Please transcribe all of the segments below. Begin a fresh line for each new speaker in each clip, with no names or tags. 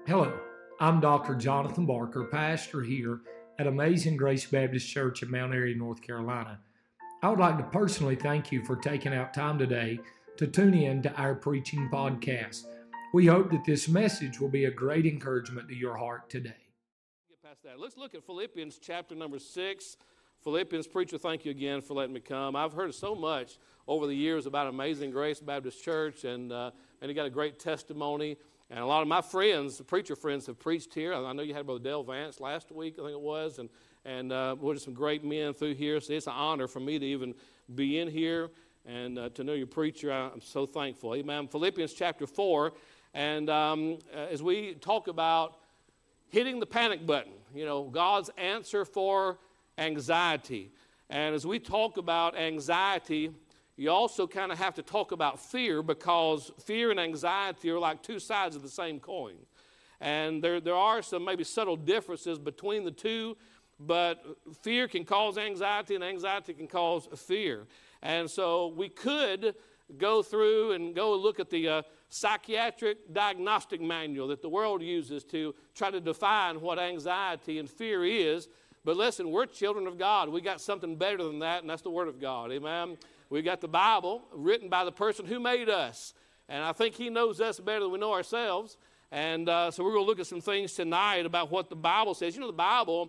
Hello, I'm Dr. Jonathan Barker, pastor here at Amazing Grace Baptist Church in Mount Airy, North Carolina. I would like to personally thank you for taking out time today to tune in to our preaching podcast. We hope that this message will be a great encouragement to your heart today.
Get past that. Let's look at Philippians chapter number 6. Philippians, preacher, thank you again for letting me come. I've heard so much over the years about Amazing Grace Baptist Church, and you got a great testimony. And a lot of my friends, the preacher friends, have preached here. I know you had Brother Dale Vance last week, I think it was, and we're just some great men through here. So it's an honor for me to even be in here and to know your preacher. I'm so thankful. Amen. Philippians chapter 4, and as we talk about hitting the panic button, you know, God's answer for anxiety. And as we talk about anxiety, you also kind of have to talk about fear, because fear and anxiety are like two sides of the same coin. And there are some maybe subtle differences between the two, but fear can cause anxiety and anxiety can cause fear. And so we could go through and go look at the psychiatric diagnostic manual that the world uses to try to define what anxiety and fear is. But listen, we're children of God. We got something better than that, and that's the Word of God. Amen. We got the Bible written by the person who made us. And I think he knows us better than we know ourselves. And so we're going to look at some things tonight about what the Bible says. You know, the Bible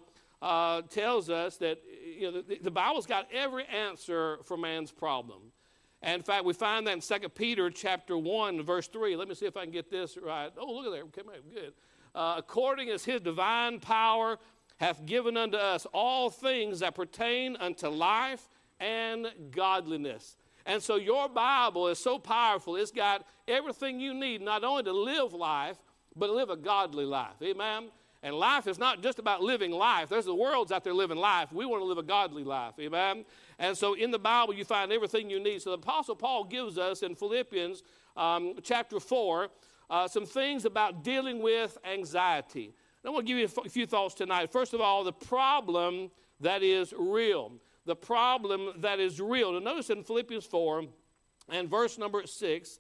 tells us that the Bible's got every answer for man's problem. And in fact, we find that in 2 Peter chapter 1, verse 3. Let me see if I can get this right. Oh, look at there. Okay, good. According as his divine power hath given unto us all things that pertain unto life and godliness. And so your Bible is so powerful. It's got everything you need, not only to live life, but to live a godly life. Amen? And life is not just about living life. There's the world's out there living life. We want to live a godly life. Amen? And so in the Bible, you find everything you need. So the Apostle Paul gives us in Philippians chapter 4 some things about dealing with anxiety. I want to give you a few thoughts tonight. First of all, the problem that is real. The problem that is real. Now notice in Philippians 4 and verse number 6,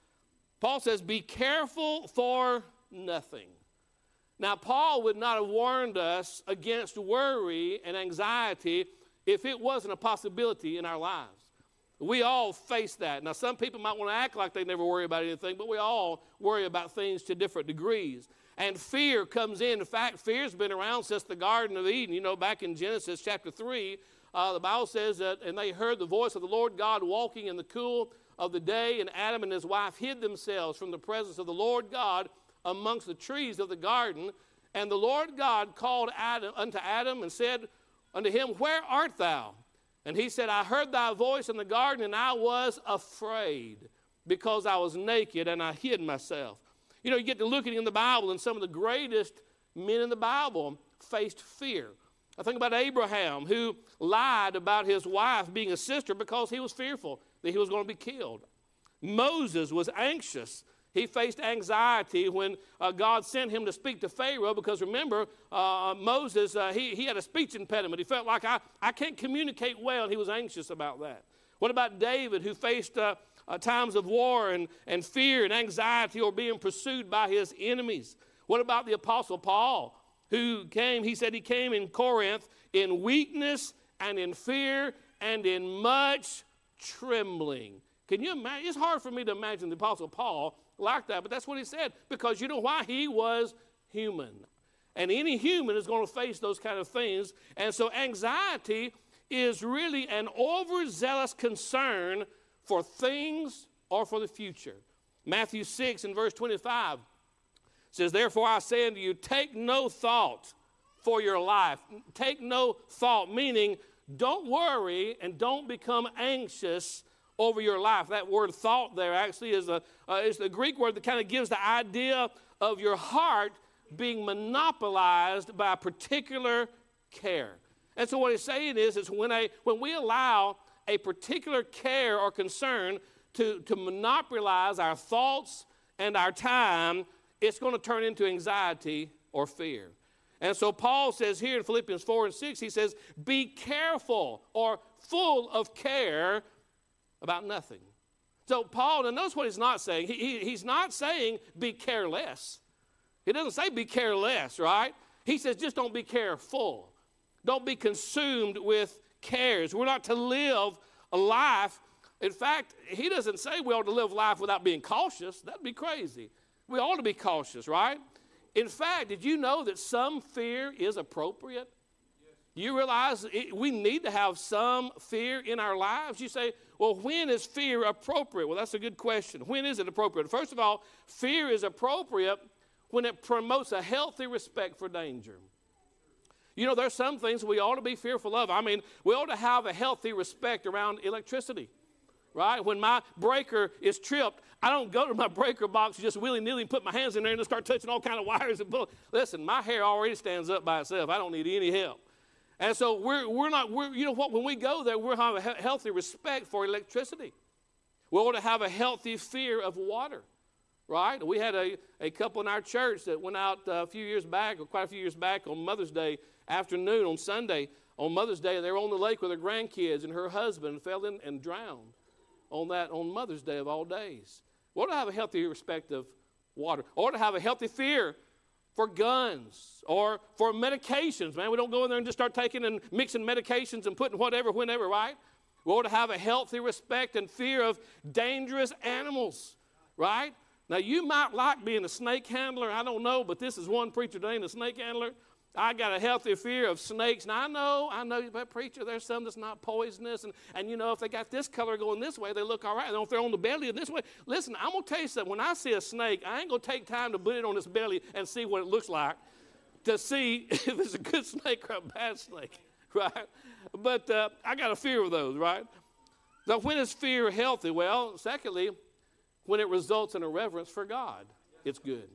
Paul says, be careful for nothing. Now, Paul would not have warned us against worry and anxiety if it wasn't a possibility in our lives. We all face that. Now, some people might want to act like they never worry about anything, but we all worry about things to different degrees. And fear comes in. In fact, fear's been around since the Garden of Eden. You know, back in Genesis chapter 3, the Bible says that, and they heard the voice of the Lord God walking in the cool of the day, and Adam and his wife hid themselves from the presence of the Lord God amongst the trees of the garden. And the Lord God called unto Adam and said unto him, where art thou? And he said, I heard thy voice in the garden, and I was afraid, because I was naked, and I hid myself. You know, you get to looking in the Bible, and some of the greatest men in the Bible faced fear. I think about Abraham, who lied about his wife being a sister because he was fearful that he was going to be killed. Moses was anxious. He faced anxiety when God sent him to speak to Pharaoh, because remember, Moses, he had a speech impediment. He felt like, I can't communicate well, and he was anxious about that. What about David, who faced times of war and fear and anxiety, or being pursued by his enemies? What about the Apostle Paul, who came, he said he came in Corinth in weakness and in fear and in much trembling. Can you imagine? It's hard for me to imagine the Apostle Paul like that, but that's what he said, because you know why? He was human. And any human is going to face those kind of things. And so anxiety is really an overzealous concern for things or for the future. Matthew 6 and verse 25 says, therefore I say unto you, take no thought for your life. Take no thought, meaning don't worry and don't become anxious over your life. That word thought there actually is the Greek word that kind of gives the idea of your heart being monopolized by a particular care. And so what he's saying is when we allow a particular care or concern to monopolize our thoughts and our time, it's going to turn into anxiety or fear. And so Paul says here in Philippians 4 and 6, he says, be careful or full of care about nothing. So Paul, and notice what he's not saying. He's not saying be careless. He doesn't say be careless, right? He says just don't be careful. Don't be consumed with cares. We're not to live a life. In fact, he doesn't say we ought to live life without being cautious. That'd be crazy. We ought to be cautious, right? In fact, did you know that some fear is appropriate? You realize we need to have some fear in our lives? You say, well, when is fear appropriate? Well, that's a good question. When is it appropriate? First of all, fear is appropriate when it promotes a healthy respect for danger. You know, there's some things we ought to be fearful of. I mean, we ought to have a healthy respect around electricity, right? When my breaker is tripped, I don't go to my breaker box just willy-nilly and put my hands in there and just start touching all kind of wires and pull. Listen, my hair already stands up by itself. I don't need any help. And so you know what, when we go there, we'll have a healthy respect for electricity. We ought to have a healthy fear of water, right? We had a couple in our church that went out quite a few years back on Mother's Day afternoon on Sunday. On Mother's Day, they were on the lake with their grandkids, and her husband fell in and drowned on Mother's Day of all days. We ought to have a healthy respect of water. We ought to have a healthy fear for guns or for medications, man. We don't go in there and just start taking and mixing medications and putting whatever, whenever, right? We ought to have a healthy respect and fear of dangerous animals, right? Now, you might like being a snake handler. I don't know, but this is one preacher that ain't a snake handler. I got a healthy fear of snakes. Now, I know, but preacher, there's some that's not poisonous. And you know, if they got this color going this way, they look all right. And if they're on the belly this way, listen, I'm going to tell you something. When I see a snake, I ain't going to take time to put it on its belly and see what it looks like to see if it's a good snake or a bad snake, right? But I got a fear of those, right? Now, when is fear healthy? Well, secondly, when it results in a reverence for God, it's good.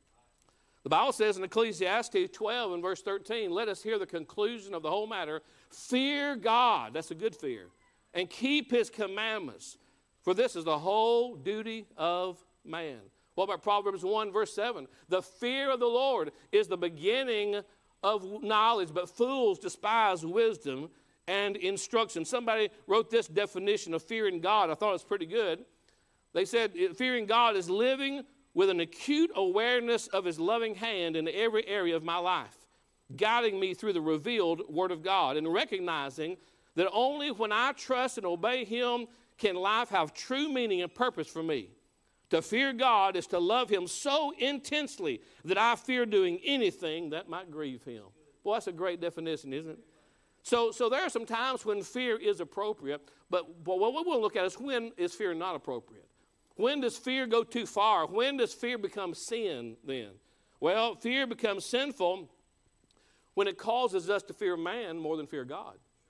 The Bible says in Ecclesiastes 12 and verse 13, let us hear the conclusion of the whole matter. Fear God, that's a good fear, and keep his commandments, for this is the whole duty of man. What about Proverbs 1 verse 7? The fear of the Lord is the beginning of knowledge, but fools despise wisdom and instruction. Somebody wrote this definition of fearing God. I thought it was pretty good. They said fearing God is living with an acute awareness of his loving hand in every area of my life, guiding me through the revealed Word of God, and recognizing that only when I trust and obey him can life have true meaning and purpose for me. To fear God is to love him so intensely that I fear doing anything that might grieve him. Boy, that's a great definition, isn't it? So there are some times when fear is appropriate, but what we will look at is when is fear not appropriate. When does fear go too far? When does fear become sin then? Well, fear becomes sinful when it causes us to fear man more than fear God.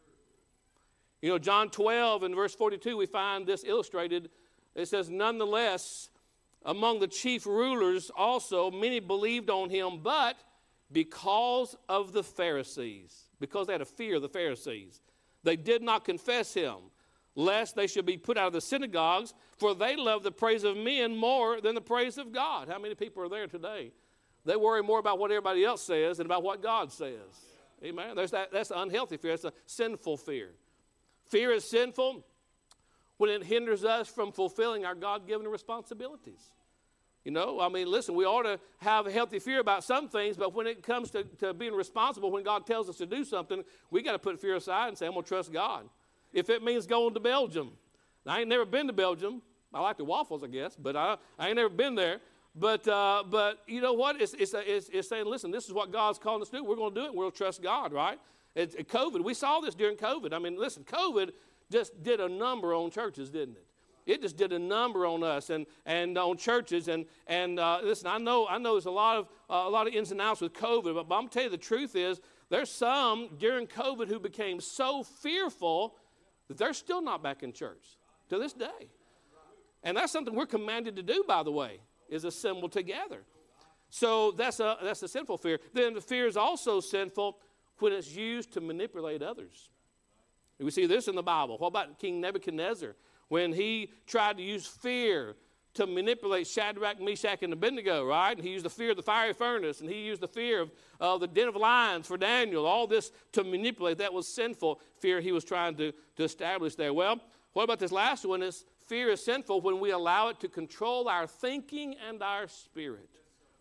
You know, John 12 and verse 42, we find this illustrated. It says, nonetheless, among the chief rulers also many believed on him, but because of the Pharisees, because they had a fear of the Pharisees, they did not confess him, lest they should be put out of the synagogues, for they love the praise of men more than the praise of God. How many people are there today? They worry more about what everybody else says than about what God says. Amen? That's unhealthy fear. That's a sinful fear. Fear is sinful when it hinders us from fulfilling our God-given responsibilities. You know, I mean, listen, we ought to have a healthy fear about some things, but when it comes to being responsible, when God tells us to do something, we got to put fear aside and say, I'm going to trust God. If it means going to Belgium. Now, I ain't never been to Belgium. I like the waffles, I guess, but I ain't never been there. But you know what? It's saying, listen, this is what God's calling us to do. We're going to do it. We'll trust God, right? COVID, we saw this during COVID. I mean, listen, COVID just did a number on churches, didn't it? It just did a number on us and on churches. And listen, I know there's a lot of ins and outs with COVID, but I'm going to tell you the truth is there's some during COVID who became so fearful that they're still not back in church to this day. And that's something we're commanded to do, by the way, is assemble together. So that's a sinful fear. Then the fear is also sinful when it's used to manipulate others. We see this in the Bible. What about King Nebuchadnezzar? When he tried to use fear to manipulate Shadrach, Meshach, and Abednego, right? And he used the fear of the fiery furnace, and he used the fear of the den of lions for Daniel. All this to manipulate. That was sinful fear he was trying to establish there. Well, what about this last one? Is fear is sinful when we allow it to control our thinking and our spirit.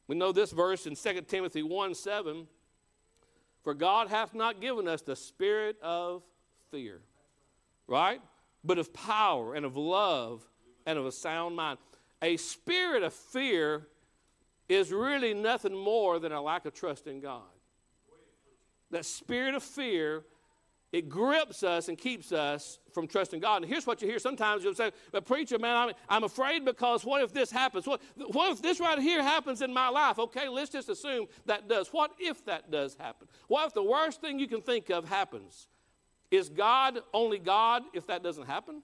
We know this verse in 2 Timothy 1:7. For God hath not given us the spirit of fear, right? But of power and of love and of a sound mind. A spirit of fear is really nothing more than a lack of trust in God. That spirit of fear, it grips us and keeps us from trusting God. And here's what you hear sometimes. You'll say, but preacher, man, I'm afraid because what if this happens? What if this right here happens in my life? Okay, let's just assume that does. What if that does happen? What if the worst thing you can think of happens? Is God only God if that doesn't happen?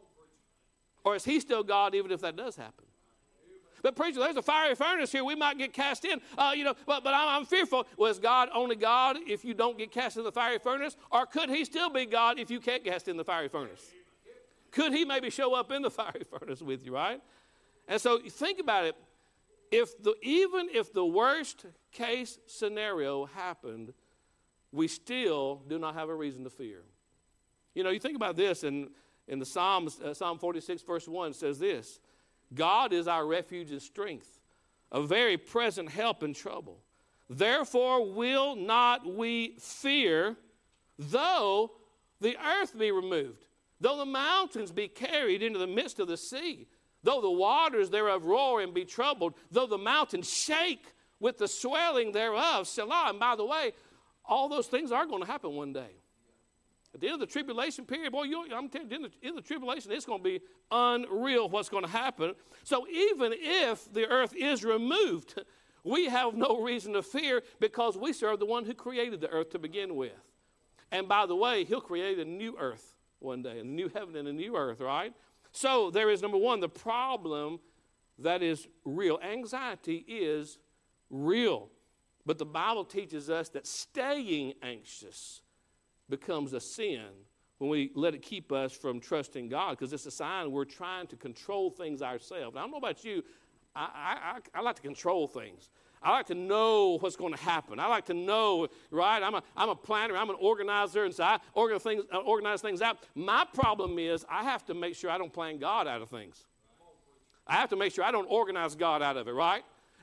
Or is he still God even if that does happen? But preacher, there's a fiery furnace here. We might get cast in. But I'm fearful. Well, is God only God if you don't get cast in the fiery furnace? Or could he still be God if you can't cast in the fiery furnace? Could he maybe show up in the fiery furnace with you, right? And so think about it. Even if the worst case scenario happened, we still do not have a reason to fear. You know, you think about this in the Psalms, Psalm 46, verse 1 says this. God is our refuge and strength, a very present help in trouble. Therefore will not we fear, though the earth be removed, though the mountains be carried into the midst of the sea, though the waters thereof roar and be troubled, though the mountains shake with the swelling thereof. Selah. And by the way, all those things are going to happen one day. At the end of the tribulation period, boy, I'm telling you, in the tribulation, it's going to be unreal what's going to happen. So even if the earth is removed, we have no reason to fear because we serve the one who created the earth to begin with. And by the way, he'll create a new earth one day, a new heaven and a new earth, right? So there is, number one, the problem that is real. Anxiety is real. But the Bible teaches us that staying anxious becomes a sin when we let it keep us from trusting God, because it's a sign we're trying to control things ourselves. Now, I don't know about you. I like to control things. I like to know what's going to happen. I like to know, right? I'm a planner. I'm an organizer, and so I organize things out. My problem is I have to make sure I don't plan God out of things. I have to make sure I don't organize God out of it, right?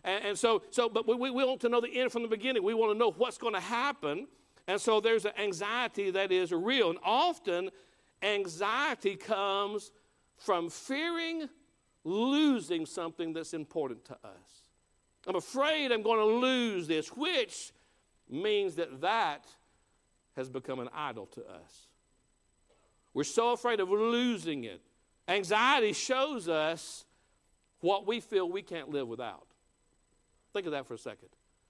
But we want to know the end from the beginning. We want to know what's going to happen. And so there's an anxiety that is real. And often anxiety comes from fearing losing something that's important to us. I'm afraid I'm going to lose this, which means that has become an idol to us. We're so afraid of losing it. Anxiety shows us what we feel we can't live without. Think of that for a second.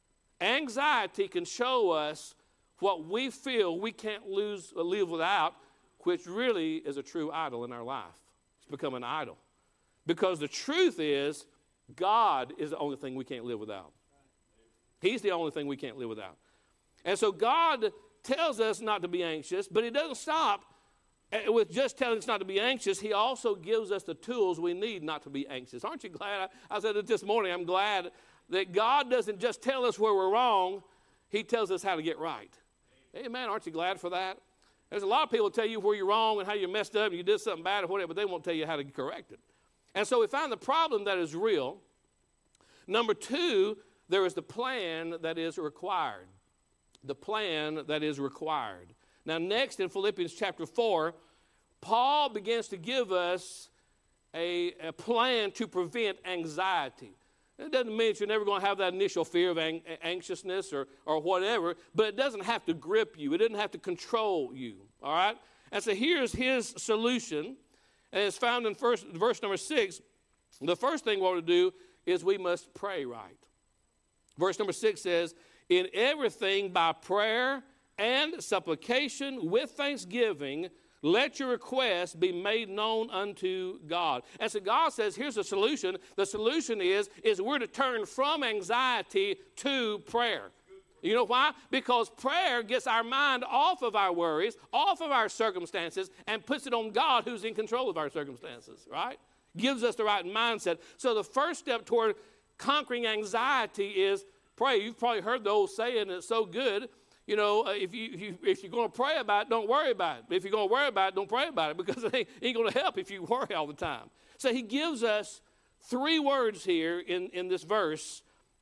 Anxiety can show us what we feel we can't live without, which really is a true idol in our life. It's become an idol. Because the truth is, God is the only thing we can't live without. He's the only thing we can't live without. And so God tells us not to be anxious, but he doesn't stop with just telling us not to be anxious. He also gives us the tools we need not to be anxious. Aren't you glad? I said it this morning. I'm glad that God doesn't just tell us where we're wrong. He tells us how to get right. Amen. Aren't you glad for that? There's a lot of people tell you where you're wrong and how you messed up and you did something bad or whatever, but they won't tell you how to correct it. And so we find the problem that is real. Number two, there is the plan that is required. The plan that is required. Now, next in Philippians chapter 4, Paul begins to give us a plan to prevent anxiety. It doesn't mean you're never going to have that initial fear of anxiousness or whatever, but it doesn't have to grip you. It doesn't have to control you, all right? And so here's his solution, and it's found in verse number 6. The first thing we want to do is we must pray right. Verse number 6 says, in everything by prayer and supplication with thanksgiving, let your requests be made known unto God. And so God says, here's the solution. The solution is we're to turn from anxiety to prayer. You know why? Because prayer gets our mind off of our worries, off of our circumstances, and puts it on God who's in control of our circumstances, right? Gives us the right mindset. So the first step toward conquering anxiety is pray. You've probably heard the old saying, it's so good. You know, if you're going to pray about it, don't worry about it. But if you're going to worry about it, don't pray about it, because it ain't going to help if you worry all the time. So he gives us three words here in this verse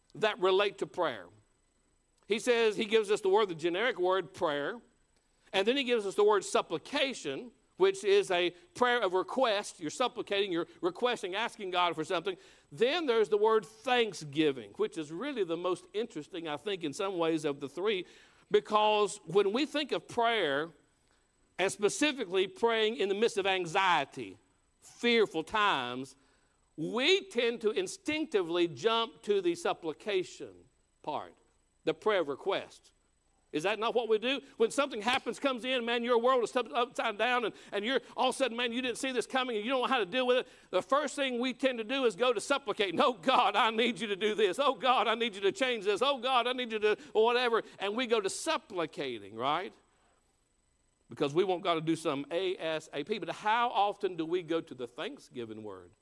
that relate to prayer. He says, he gives us the generic word prayer, and then he gives us the word supplication, which is a prayer of request. You're supplicating, you're requesting, asking God for something. Then there's the word thanksgiving, which is really the most interesting, I think, in some ways of the three, because when we think of prayer, and specifically praying in the midst of anxiety, fearful times, we tend to instinctively jump to the supplication part, the prayer of request. Is that not what we do? When something happens, comes in, man, your world is upside down, and you're all of a sudden, man, you didn't see this coming, and you don't know how to deal with it. The first thing we tend to do is go to supplicating. Oh, God, I need you to do this. Oh, God, I need you to change this. Oh, God, I need you to, or whatever. And we go to supplicating, right? Because we want God to do something ASAP. But how often do we go to the thanksgiving word?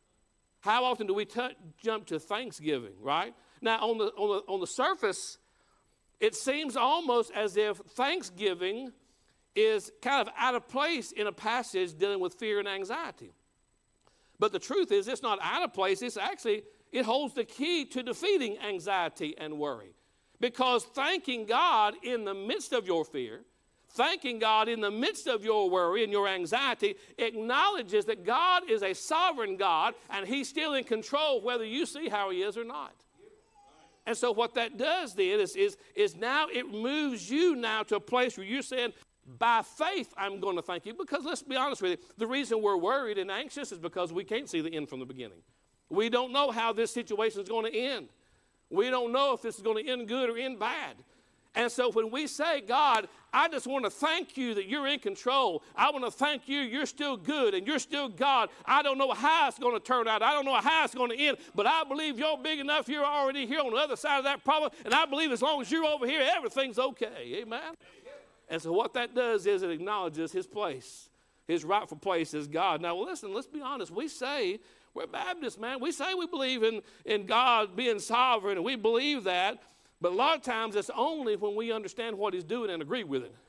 How often do we jump to thanksgiving, right? Now, on the surface, it seems almost as if thanksgiving is kind of out of place in a passage dealing with fear and anxiety. But the truth is, it's not out of place. It holds the key to defeating anxiety and worry. Because thanking God in the midst of your fear, thanking God in the midst of your worry and your anxiety acknowledges that God is a sovereign God and he's still in control whether you see how he is or not. And so what that does then is now it moves you now to a place where you're saying, by faith, I'm going to thank you. Because let's be honest with you, the reason we're worried and anxious is because we can't see the end from the beginning. We don't know how this situation is going to end. We don't know if this is going to end good or end bad. And so when we say, God, I just want to thank you that you're in control. I want to thank you, you're still good and you're still God. I don't know how it's going to turn out. I don't know how it's going to end, but I believe you're big enough. You're already here on the other side of that problem, and I believe as long as you're over here, everything's okay. Amen? And so what that does is it acknowledges his place, his rightful place as God. Now, listen, let's be honest. We say, we're Baptists, man. We say we believe in God being sovereign, and we believe that. But a lot of times it's only when we understand what he's doing and agree with it.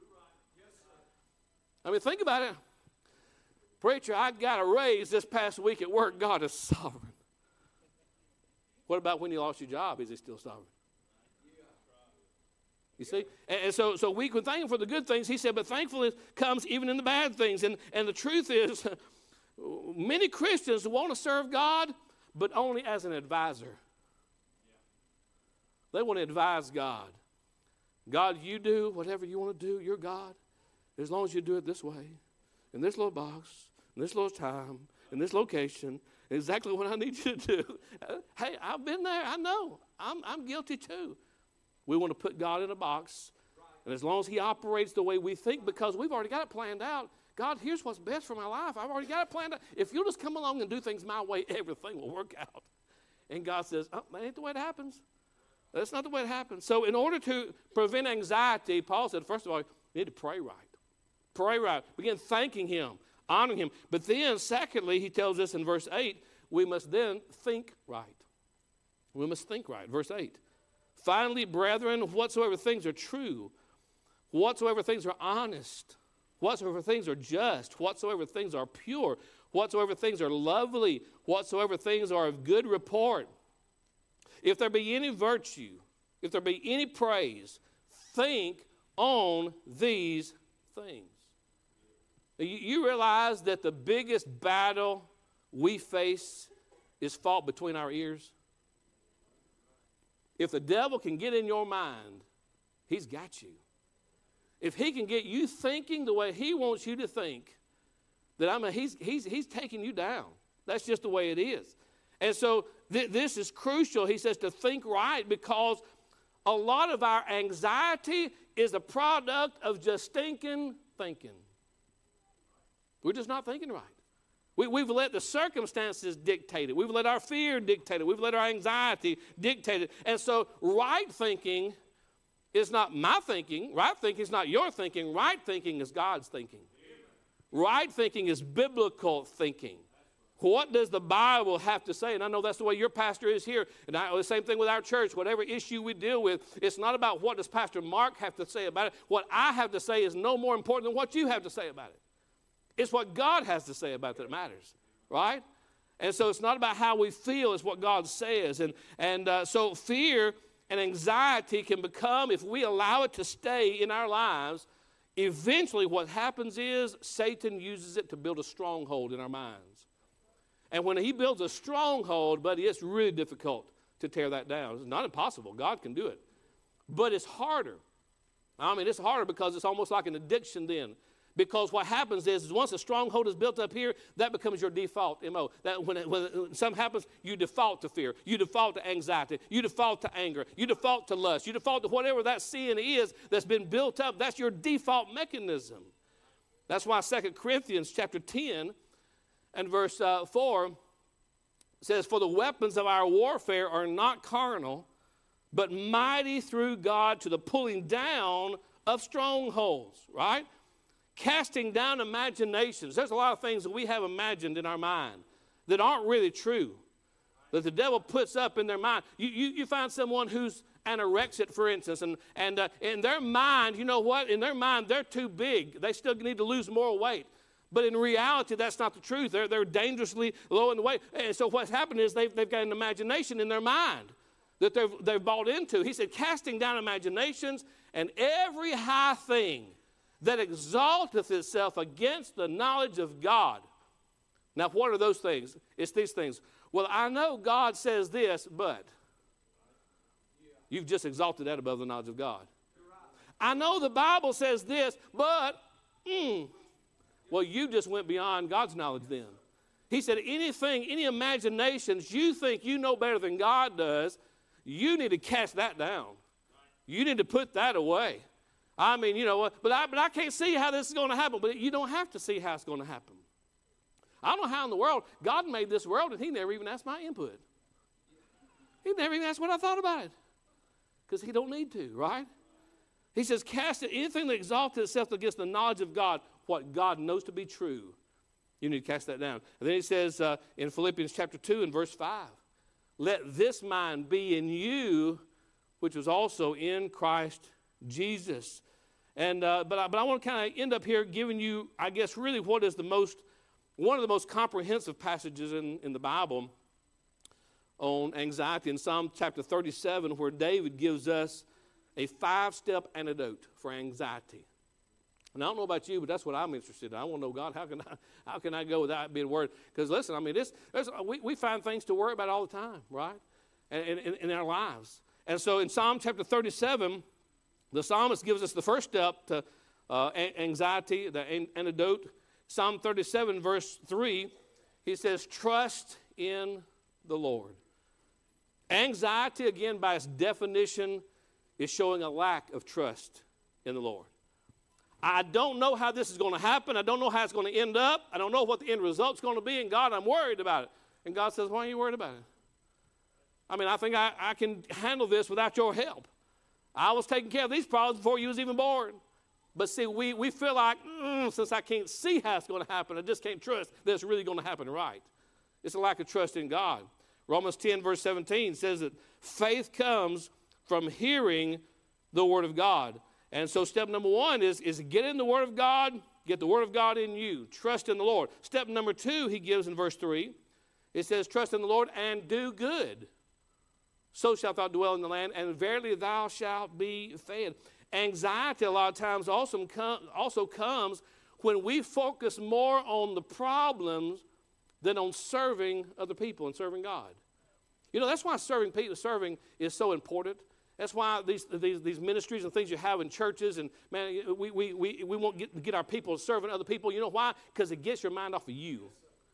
I mean, think about it. Preacher, I got a raise this past week at work. God is sovereign. What about when you lost your job? Is he still sovereign? You see? And so we can thank him for the good things. He said, but thankfulness comes even in the bad things. And the truth is, many Christians want to serve God, but only as an advisor. They want to advise God. God, you do whatever you want to do. You're God. As long as you do it this way, in this little box, in this little time, in this location, exactly what I need you to do. Hey, I've been there. I know. I'm guilty too. We want to put God in a box. And as long as he operates the way we think, because we've already got it planned out, God, here's what's best for my life. I've already got it planned out. If you'll just come along and do things my way, everything will work out. And God says, oh, that ain't the way it happens. That's not the way it happens. So in order to prevent anxiety, Paul said, first of all, you need to pray right. Pray right. Begin thanking him, honoring him. But then, secondly, he tells us in verse 8, we must then think right. We must think right. Verse 8. Finally, brethren, whatsoever things are true, whatsoever things are honest, whatsoever things are just, whatsoever things are pure, whatsoever things are lovely, whatsoever things are of good report, if there be any virtue, if there be any praise, think on these things. You realize that the biggest battle we face is fought between our ears? If the devil can get in your mind, he's got you. If he can get you thinking the way he wants you to think, then he's taking you down. That's just the way it is. And so this is crucial, he says, to think right, because a lot of our anxiety is a product of just stinking thinking. We're just not thinking right. We've let the circumstances dictate it. We've let our fear dictate it. We've let our anxiety dictate it. And so right thinking is not my thinking. Right thinking is not your thinking. Right thinking is God's thinking. Right thinking is biblical thinking. What does the Bible have to say? And I know that's the way your pastor is here. And the same thing with our church. Whatever issue we deal with, it's not about what does Pastor Mark have to say about it. What I have to say is no more important than what you have to say about it. It's what God has to say about it that matters, right? And so it's not about how we feel, it's what God says. So fear and anxiety can become, if we allow it to stay in our lives, eventually what happens is Satan uses it to build a stronghold in our minds. And when he builds a stronghold, buddy, it's really difficult to tear that down. It's not impossible. God can do it. But it's harder. I mean, it's harder because it's almost like an addiction then. Because what happens is once a stronghold is built up here, that becomes your default MO. That when something happens, you default to fear. You default to anxiety. You default to anger. You default to lust. You default to whatever that sin is that's been built up. That's your default mechanism. That's why 2 Corinthians chapter 10 and verse 4 says, "For the weapons of our warfare are not carnal, but mighty through God to the pulling down of strongholds," right? Casting down imaginations. There's a lot of things that we have imagined in our mind that aren't really true, that the devil puts up in their mind. You find someone who's anorexic, for instance, and in their mind, you know what? In their mind, they're too big. They still need to lose more weight. But in reality, that's not the truth. They're dangerously low in the weight. And so what's happened is they've got an imagination in their mind that they've bought into. He said, casting down imaginations and every high thing that exalteth itself against the knowledge of God. Now, what are those things? It's these things. Well, I know God says this, but you've just exalted that above the knowledge of God. I know the Bible says this, but, well, you just went beyond God's knowledge then. He said, any imaginations you think you know better than God does, you need to cast that down. You need to put that away. I mean, you know what, but I can't see how this is going to happen. But you don't have to see how it's going to happen. I don't know how in the world God made this world, and he never even asked my input. He never even asked what I thought about it. Because he don't need to, right? He says, cast it, anything that exalts itself against the knowledge of God, what God knows to be true, you need to cast that down. And then he says in Philippians chapter 2 and verse 5, let this mind be in you, which was also in Christ Jesus. And but I want to kind of end up here giving you, I guess, really what is one of the most comprehensive passages in the Bible on anxiety in Psalm chapter 37, where David gives us a 5-step antidote for anxiety. And I don't know about you, but that's what I'm interested in. I want to know, God, how can I go without being worried? Because listen, I mean, we find things to worry about all the time, right? In our lives. And so in Psalm chapter 37, the psalmist gives us the first step to anxiety, the antidote. Psalm 37, verse 3, he says, trust in the Lord. Anxiety, again, by its definition, is showing a lack of trust in the Lord. I don't know how this is going to happen. I don't know how it's going to end up. I don't know what the end result's going to be. And God, I'm worried about it. And God says, why are you worried about it? I mean, I think I can handle this without your help. I was taking care of these problems before you was even born. But see, we feel like, since I can't see how it's going to happen, I just can't trust that it's really going to happen right. It's a lack of trust in God. Romans 10, verse 17 says that faith comes from hearing the Word of God. And so step number 1 is get in the Word of God, get the Word of God in you. Trust in the Lord. Step number 2, he gives in verse 3, it says, trust in the Lord and do good. So shalt thou dwell in the land, and verily thou shalt be fed. Anxiety a lot of times also comes when we focus more on the problems than on serving other people and serving God. You know, that's why serving is so important. That's why these ministries and things you have in churches, and man, we won't get our people serving other people. You know why? Because it gets your mind off of you.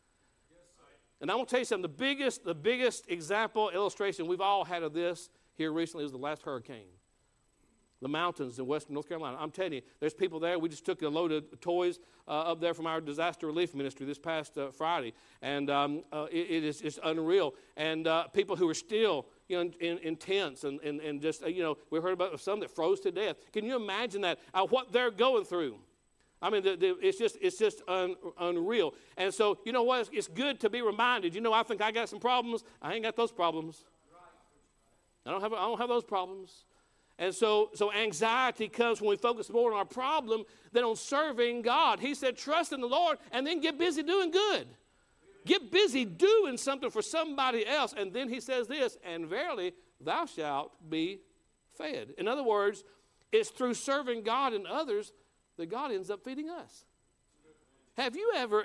And I want to tell you something. The biggest example, illustration we've all had of this here recently is the last hurricane. The mountains in western North Carolina. I'm telling you, there's people there. We just took a load of toys up there from our disaster relief ministry this past Friday. And it is just unreal. And people who are still in tents and just, we heard about some that froze to death. Can you imagine that, what they're going through? I mean, it's just unreal. And so, you know what? It's good to be reminded. I think I got some problems. I ain't got those problems. I don't have those problems. And so anxiety comes when we focus more on our problem than on serving God. He said, trust in the Lord and then get busy doing good. Get busy doing something for somebody else. And then he says this, and verily thou shalt be fed. In other words, it's through serving God and others that God ends up feeding us. Have you ever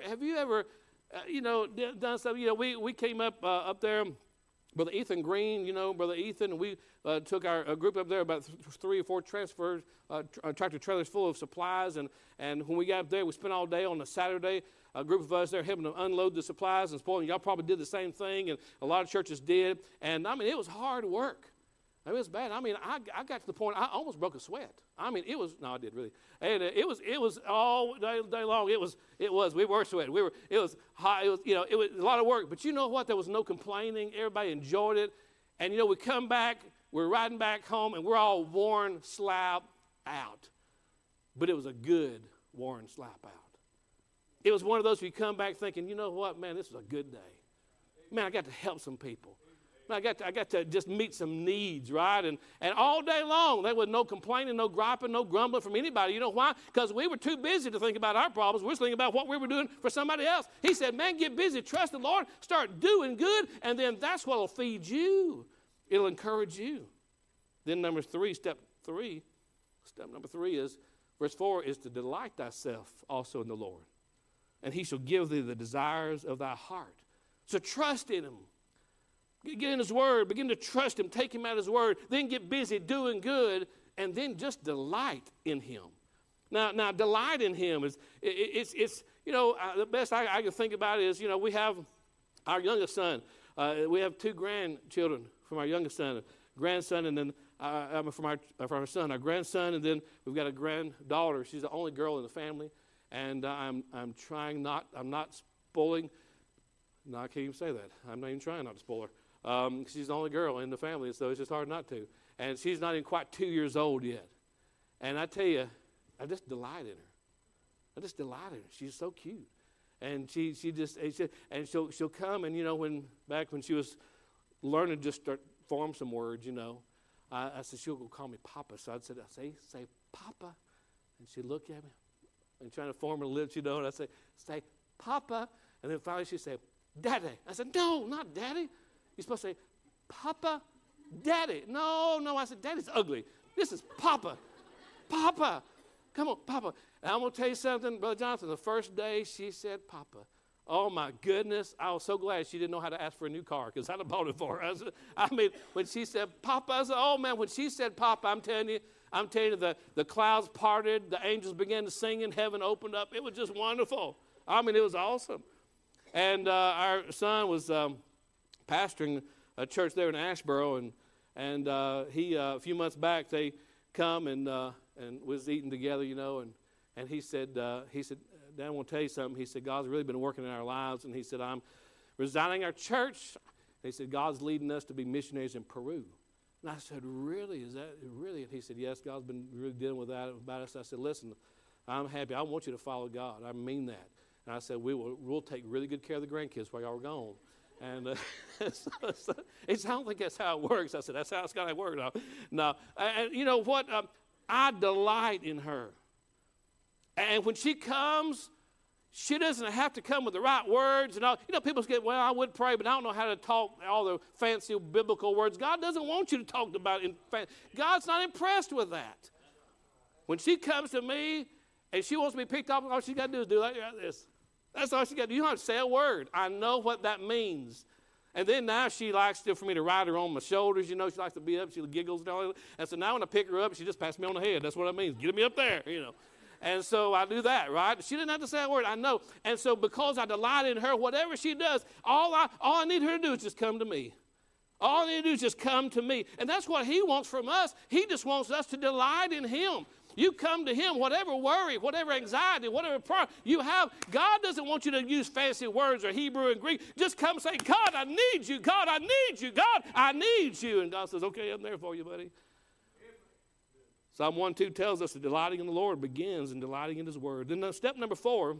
done something? We came up there, Brother Ethan Green, Brother Ethan, and we took a group up there, about 3 or 4 tractor trailers full of supplies. And when we got up there, we spent all day on a Saturday, a group of us there helping to unload the supplies and spoiling. Y'all probably did the same thing, and a lot of churches did. And, it was hard work. It was bad. I got to the point I almost broke a sweat. I did really. And it was all day long. We were sweating. It was hot. It was a lot of work. But you know what? There was no complaining. Everybody enjoyed it. And we come back. We're riding back home, and we're all worn, slap out. But it was a good worn, slap out. It was one of those where you come back thinking, you know what, man, this was a good day. Man, I got to help some people. I got to just meet some needs, right? And all day long, there was no complaining, no griping, no grumbling from anybody. You know why? Because we were too busy to think about our problems. We were thinking about what we were doing for somebody else. He said, man, get busy, trust the Lord, start doing good, and then that's what will feed you. It'll encourage you. Then step number 3 is, verse 4 is to delight thyself also in the Lord, and he shall give thee the desires of thy heart. So trust in him. Get in his word. Begin to trust him. Take him at his word. Then get busy doing good, and then just delight in him. Now delight in him is the best I can think about it is we have our youngest son. We have 2 grandchildren from our youngest son, grandson, and then from our son, our grandson, and then we've got a granddaughter. She's the only girl in the family, and I'm not spoiling. No, I can't even say that. I'm not even trying not to spoil her. She's the only girl in the family, so it's just hard not to. And she's not even quite 2 years old yet. And I tell you, I just delight in her. She's so cute. And she'll come, and back when she was learning to just start form some words, I said she'll go call me Papa. So I said, say Papa. And she'd look at me and trying to form her lips, and I say Papa. And then finally she'd say, Daddy. I said, no, not Daddy. You're supposed to say, Papa, Daddy. No, I said, Daddy's ugly. This is Papa. Papa. Come on, Papa. And I'm going to tell you something, Brother Jonathan. The first day she said Papa, oh, my goodness, I was so glad she didn't know how to ask for a new car because I'd have bought it for her. When she said Papa, I said, oh, man, when she said Papa, I'm telling you, the clouds parted, the angels began to sing, and heaven opened up. It was just wonderful. It was awesome. And our son was pastoring a church there in Asheboro, and he a few months back they come and was eating together, and he said, Dad, I want to tell you something. He said, God's really been working in our lives, and he said, I'm resigning our church. And he said, God's leading us to be missionaries in Peru. And I said, really? Is that really? And he said, yes, God's been really dealing with that about us. I said, listen, I'm happy. I want you to follow God. I mean that. And I said, we'll take really good care of the grandkids while y'all are gone. And I don't think that's how it works. I said, that's how it's got to work. No. And you know what? I delight in her. And when she comes, she doesn't have to come with the right words. And all. People say, well, I would pray, but I don't know how to talk all the fancy biblical words. God doesn't want you to talk about it. God's not impressed with that. When she comes to me and she wants to be picked up, all she got to do is do like this. That's all she got to do. You don't have to say a word. I know what that means. And then now she likes for me to ride her on my shoulders. She likes to be up. She giggles and all that. And so now when I pick her up, she just passed me on the head. That's what it means. Get me up there, And so I do that, right? She didn't have to say a word. I know. And so because I delight in her, whatever she does, all I need her to do is just come to me. All I need to do is just come to me. And that's what he wants from us. He just wants us to delight in him. You come to him, whatever worry, whatever anxiety, whatever problem you have. God doesn't want you to use fancy words or Hebrew and Greek. Just come say, God, I need you. God, I need you. God, I need you. And God says, okay, I'm there for you, buddy. Psalm 1:2 tells us that delighting in the Lord begins in delighting in his word. Then step number 4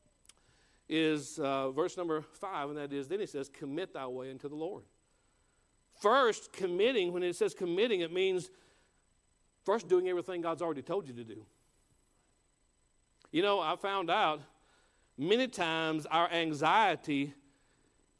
is verse number 5, and that is, then he says, commit thy way unto the Lord. First, committing, when it says committing, it means first doing everything God's already told you to do. I found out many times our anxiety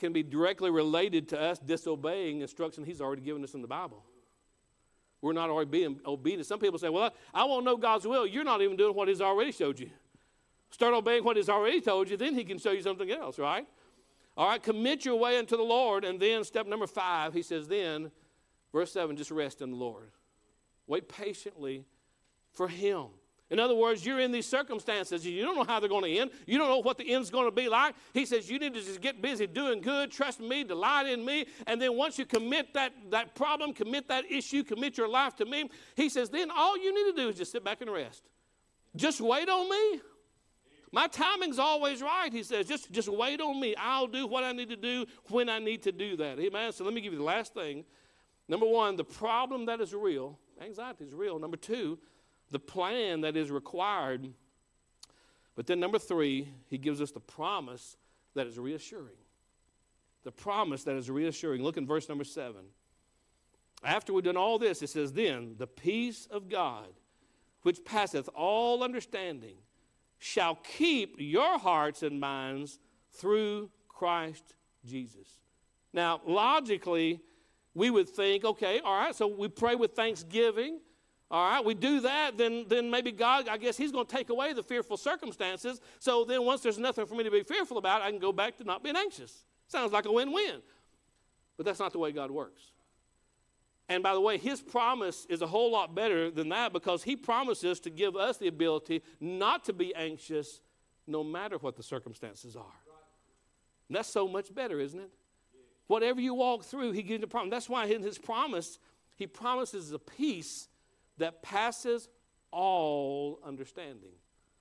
can be directly related to us disobeying instruction he's already given us in the Bible. We're not already being obedient. Some people say, well, I won't know God's will. You're not even doing what he's already showed you. Start obeying what he's already told you, then he can show you something else, right? All right, commit your way unto the Lord. And then step number 5, he says then, verse 7, just rest in the Lord. Wait patiently for him. In other words, you're in these circumstances. You don't know how they're going to end. You don't know what the end's going to be like. He says you need to just get busy doing good, trust me, delight in me. And then once you commit that problem, commit that issue, commit your life to me, he says then all you need to do is just sit back and rest. Just wait on me. My timing's always right, he says. Just wait on me. I'll do what I need to do when I need to do that. Amen. So let me give you the last thing. Number 1, the problem that is real. Anxiety is real. Number 2, the plan that is required. But then number 3, he gives us the promise that is reassuring. The promise that is reassuring. Look in verse number 7. After we've done all this, it says, then the peace of God, which passeth all understanding, shall keep your hearts and minds through Christ Jesus. Now, logically, we would think, okay, all right, so we pray with thanksgiving. All right, we do that, then maybe God, I guess he's going to take away the fearful circumstances. So then once there's nothing for me to be fearful about, I can go back to not being anxious. Sounds like a win-win. But that's not the way God works. And by the way, his promise is a whole lot better than that because he promises to give us the ability not to be anxious no matter what the circumstances are. And that's so much better, isn't it? Whatever you walk through, he gives you a promise. That's why in his promise, he promises a peace that passes all understanding.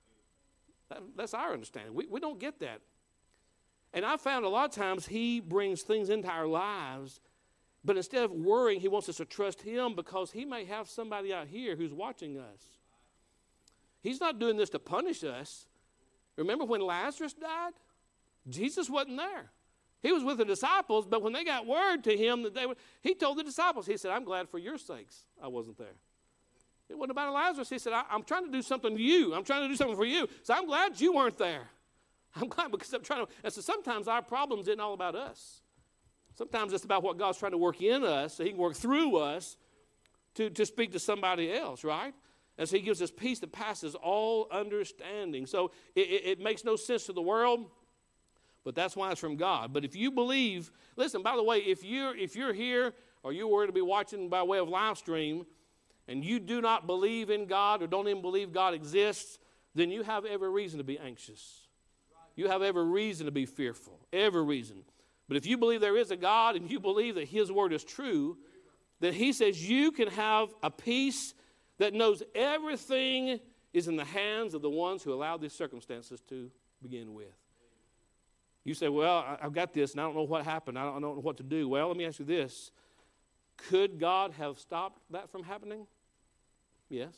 That's our understanding. We don't get that. And I found a lot of times he brings things into our lives, but instead of worrying, he wants us to trust him because he may have somebody out here who's watching us. He's not doing this to punish us. Remember when Lazarus died? Jesus wasn't there. He was with the disciples, but when they got word to him that he told the disciples, he said, I'm glad for your sakes I wasn't there. It wasn't about Lazarus. He said, I'm trying to do something to you. I'm trying to do something for you. So I'm glad you weren't there. I'm glad because I'm trying to. And so sometimes our problems isn't all about us. Sometimes it's about what God's trying to work in us so he can work through us to speak to somebody else, right? And so he gives us peace that passes all understanding. So it makes no sense to the world, but that's why it's from God. But if you believe, listen, by the way, if you're here or you were to be watching by way of live stream and you do not believe in God or don't even believe God exists, then you have every reason to be anxious. You have every reason to be fearful, every reason. But if you believe there is a God and you believe that his word is true, then he says you can have a peace that knows everything is in the hands of the ones who allowed these circumstances to begin with. You say, well, I've got this and I don't know what happened. I don't know what to do. Well, let me ask you this. Could God have stopped that from happening? Yes.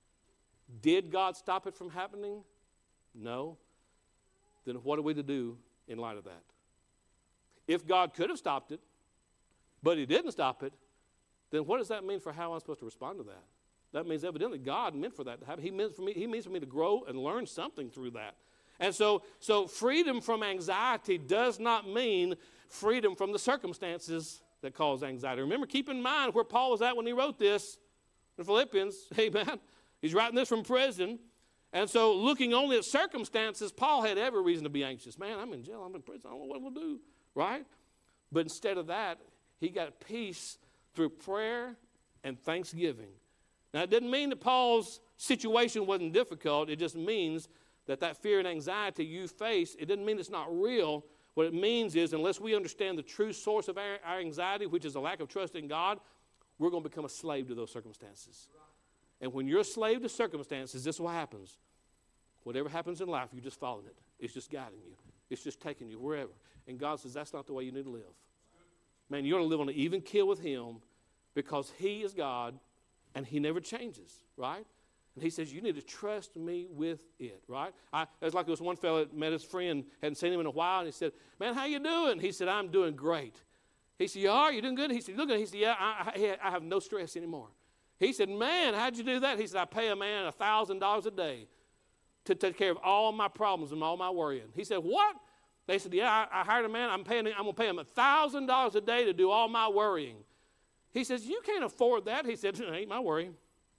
Did God stop it from happening? No. Then what are we to do in light of that? If God could have stopped it, but he didn't stop it, then what does that mean for how I'm supposed to respond to that? That means evidently God meant for that to happen. He means for me to grow and learn something through that. And so freedom from anxiety does not mean freedom from the circumstances that cause anxiety. Remember, keep in mind where Paul was at when he wrote this in Philippians. Amen. He's writing this from prison. And so looking only at circumstances, Paul had every reason to be anxious. Man, I'm in jail. I'm in prison. I don't know what we'll do. Right? But instead of that, he got peace through prayer and thanksgiving. Now, it didn't mean that Paul's situation wasn't difficult. It just means that fear and anxiety you face, it doesn't mean it's not real. What it means is unless we understand the true source of our anxiety, which is a lack of trust in God, we're going to become a slave to those circumstances. And when you're a slave to circumstances, this is what happens. Whatever happens in life, you're just following it. It's just guiding you. It's just taking you wherever. And God says that's not the way you need to live. Man, you're going to live on an even keel with him because he is God and he never changes, right? And he says, you need to trust me with it, right? It's like this one fellow that met his friend, hadn't seen him in a while, and he said, man, how you doing? He said, I'm doing great. He said, you are? You doing good? He said, look at it. He said, yeah, I have no stress anymore. He said, man, how'd you do that? He said, I pay a man $1,000 a day to take care of all my problems and all my worrying. He said, what? They said, yeah, I hired a man. I'm going to pay him $1,000 a day to do all my worrying. He says, you can't afford that. He said, it ain't my worry.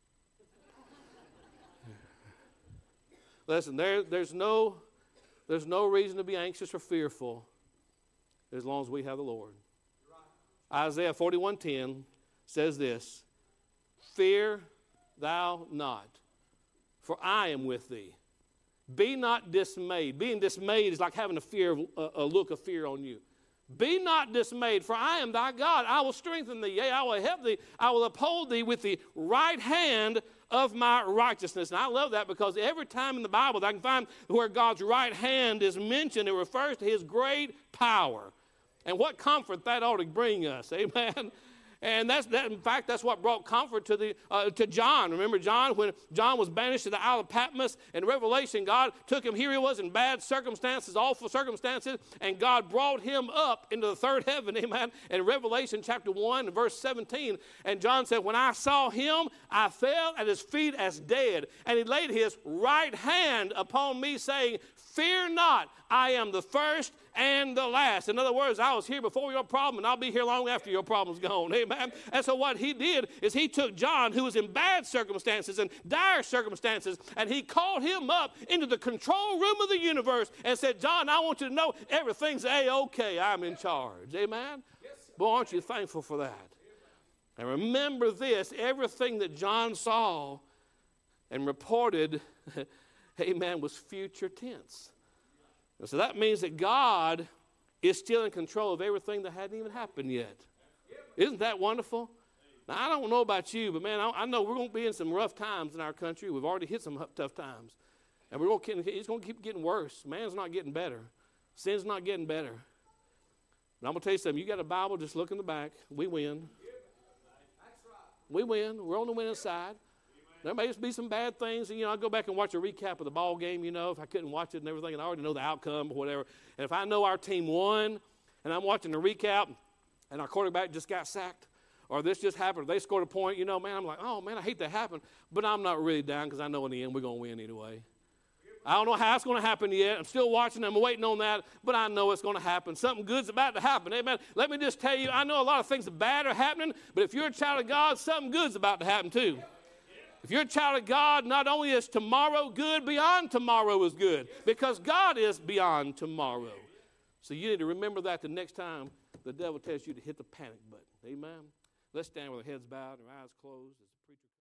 Listen, there's no reason to be anxious or fearful as long as we have the Lord. Isaiah 41:10 says this, fear thou not, for I am with thee. Be not dismayed. Being dismayed is like having a look of fear on you. Be not dismayed, for I am thy God. I will strengthen thee. Yea, I will help thee. I will uphold thee with the right hand of my righteousness. And I love that because every time in the Bible that I can find where God's right hand is mentioned, it refers to his great power. And what comfort that ought to bring us. Amen. And in fact, that's what brought comfort to John. Remember John, when John was banished to the Isle of Patmos, in Revelation, God took him, here he was in bad circumstances, awful circumstances, and God brought him up into the third heaven, amen, in Revelation chapter 1 and verse 17. And John said, when I saw him, I fell at his feet as dead. And he laid his right hand upon me, saying, fear not, I am the first and the last. In other words, I was here before your problem, and I'll be here long after your problem's gone. Amen. And so what he did is he took John, who was in bad circumstances and dire circumstances, and he called him up into the control room of the universe and said, John, I want you to know everything's A-OK. I'm in charge. Amen. Boy, aren't you thankful for that? And remember this, everything that John saw and reported, amen, was future tense. And so that means that God is still in control of everything that hadn't even happened yet. Isn't that wonderful? Now, I don't know about you, but man, I know we're going to be in some rough times in our country. We've already hit some tough times. And it's going to keep getting worse. Man's not getting better. Sin's not getting better. And I'm going to tell you something. You got a Bible, just look in the back. We win. We win. We're on the winning side. There may be some bad things. I go back and watch a recap of the ball game, if I couldn't watch it and everything, and I already know the outcome or whatever. And if I know our team won, and I'm watching the recap, and our quarterback just got sacked, or this just happened, or they scored a point, man, I'm like, oh, man, I hate that happened. But I'm not really down because I know in the end we're going to win anyway. I don't know how it's going to happen yet. I'm still watching. I'm waiting on that, but I know it's going to happen. Something good's about to happen. Amen. Let me just tell you, I know a lot of things bad are happening, but if you're a child of God, something good's about to happen too. If you're a child of God, not only is tomorrow good, beyond tomorrow is good. Because God is beyond tomorrow. So you need to remember that the next time the devil tells you to hit the panic button. Amen. Let's stand with our heads bowed and our eyes closed.